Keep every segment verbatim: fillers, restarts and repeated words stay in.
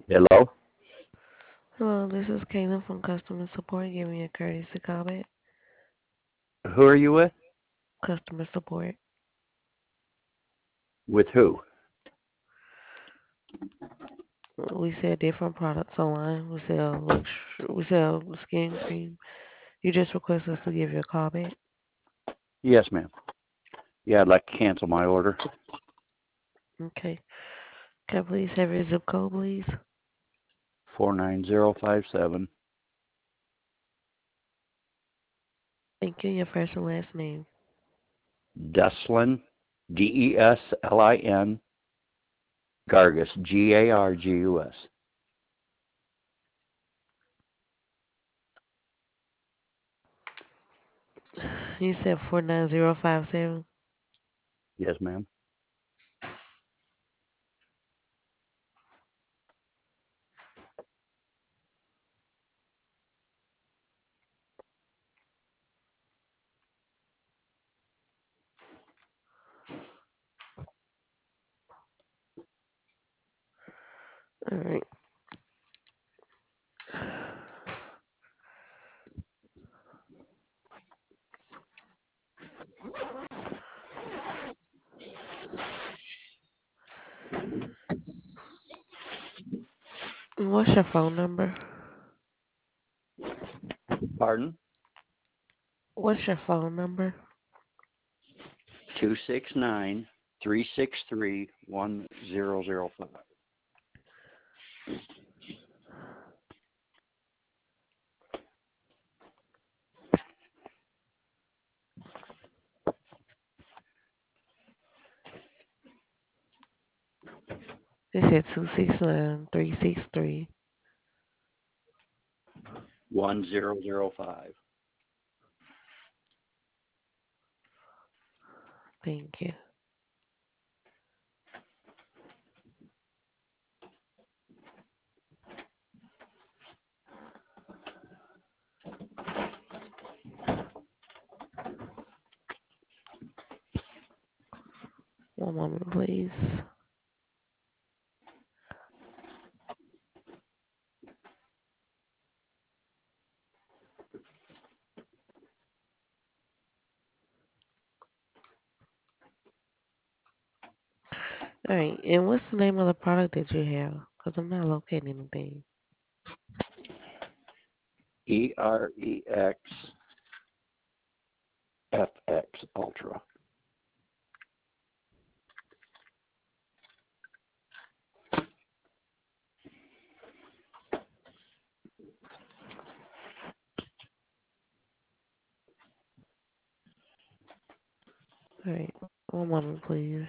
Hello? Hello, this is Caitlin from customer support. Give me a courtesy call back. Who are you with? Customer support. With who? We sell different products online. We sell lux. We sell skin cream. You just request us to give you a call back. Yes, ma'am. Yeah, I'd like to cancel my order. Okay. Can I please have your zip code, please? four nine zero five seven. Thank you. Your first and last name. Deslin, D E S L I N, Gargus, G A R G U S. You said four nine zero five seven. Yes, ma'am. All right. What's your phone number? Pardon? What's your phone number? Two six nine three six three one zero zero five. You said two six nine three six three. One zero zero five. Thank you. One moment, please. All right. And what's the name of the product that you have? Because I'm not locating anything. E R E X F X Ultra. All right. One moment, please.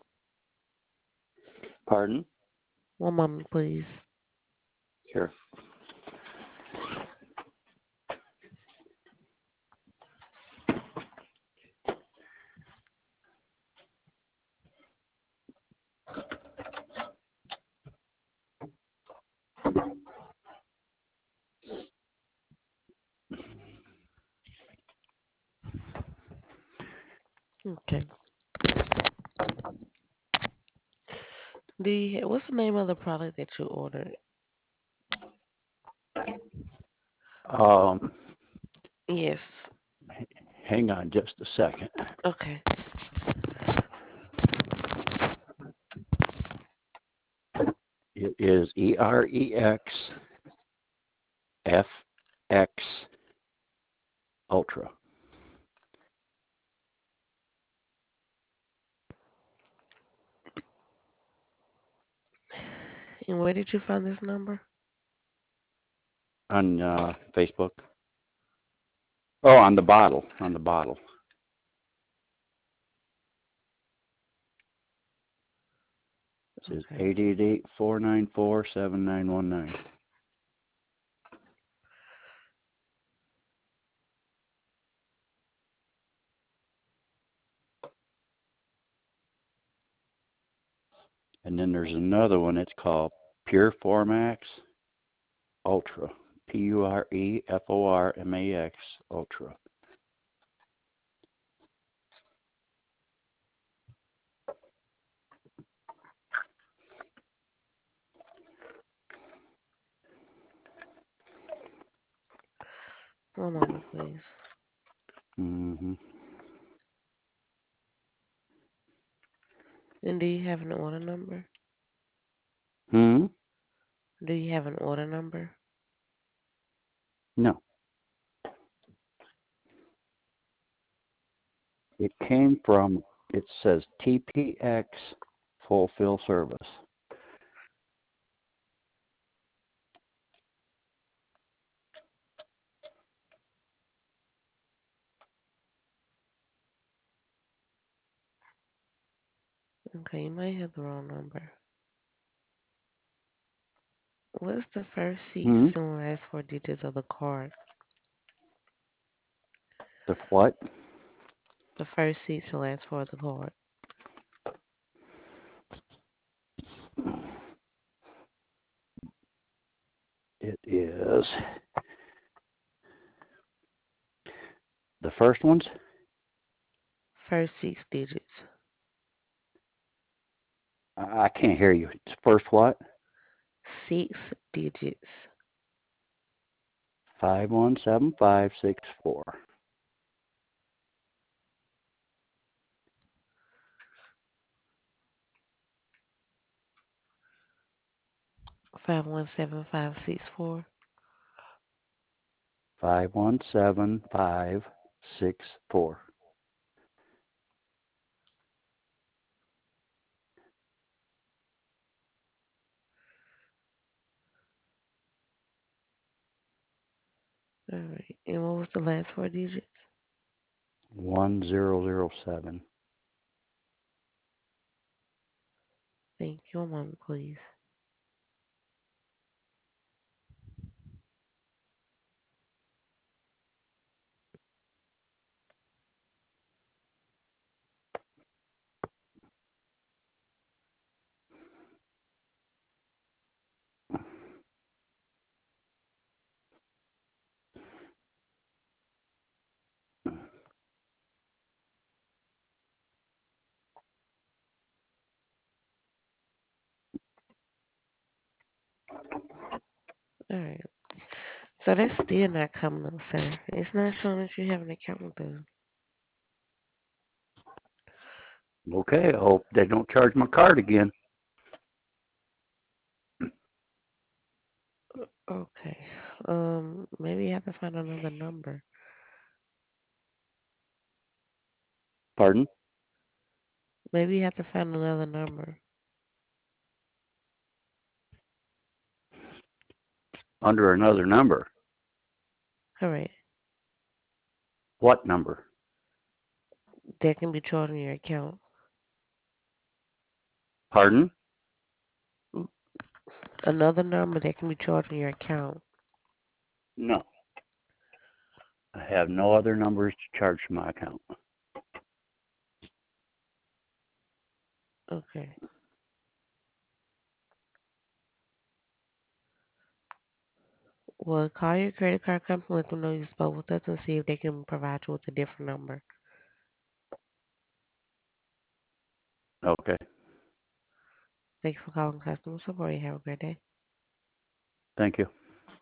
Pardon? One moment, please. Here. Okay. Do you, what's the name of the product that you ordered? Um, Yes. hang on just a second. Okay. It is E R E X F X Ultra. And where did you find this number? On uh, Facebook. Oh, on the bottle. On the bottle. It says Okay. eight eight eight, four nine four, seven nine one nine. And then there's another one. It's called Pure Formax Ultra. P U R E F O R M A X Ultra. One moment, please. Mm-hmm. And do you have an order number? Hmm? Do you have an order number? No. It came from, it says T P X Fulfill Service. Okay, you might have the wrong number. What's the first six Hmm? and last four digits of the card? The what? The first six and last four of the card. It is the first ones. First six digits. I I can't hear you. It's first what? Six digits. Five one seven five six four. Five one seven five six four. Five one seven five six four. All right. And what was the last four digits? One zero zero seven. Thank you. One moment, please. All right. So that's still not coming up, sir. It's not showing that you have an account with us. Okay, I hope they don't charge my card again. Okay. Um, maybe you have to find another number. Pardon? Maybe you have to find another number. Under another number. All right. What number? That can be charged on your account. Pardon? Another number that can be charged on your account. No. I have no other numbers to charge to my account. Okay. Well, call your credit card company, let them know you spoke with us, and see if they can provide you with a different number. Okay. Thank you for calling customer support. You have a great day. Thank you.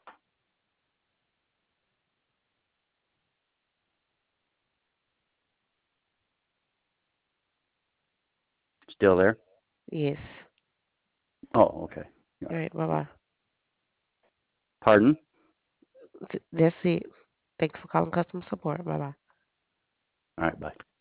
Still there? Yes. Oh, okay. All right. Bye bye. Pardon? That's it. Thank you for calling customer support. Bye bye. All right, bye.